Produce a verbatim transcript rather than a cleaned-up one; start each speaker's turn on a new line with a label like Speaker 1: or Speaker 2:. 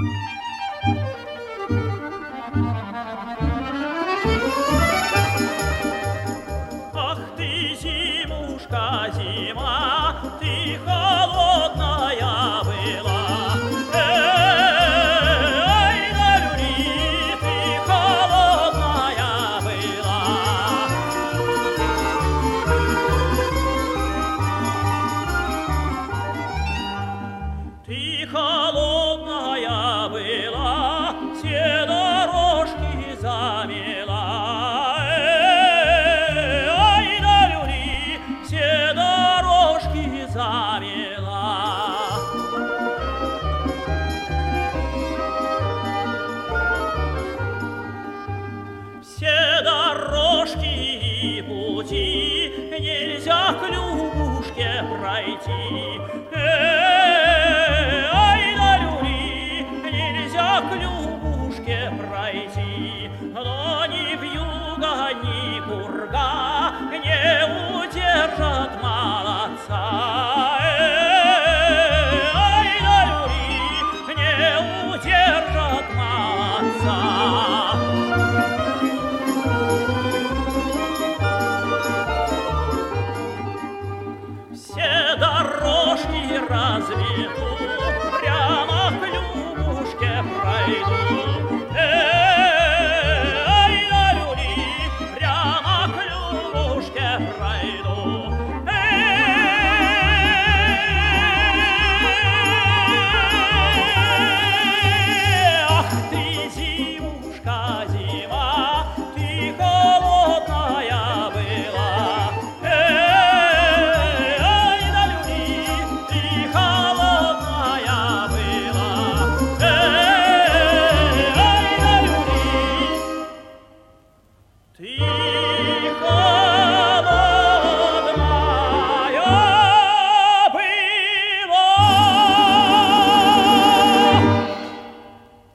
Speaker 1: Ах ты, зимушка, зима, ты холодная была. Эй, да люли, ты холодная была. Ты холодная была, все дорожки замела. Все дорожки и пути нельзя к Любушке пройти. Эй, да люли, нельзя к Любушке пройти. Но ни вьюга, ни пурга не удержат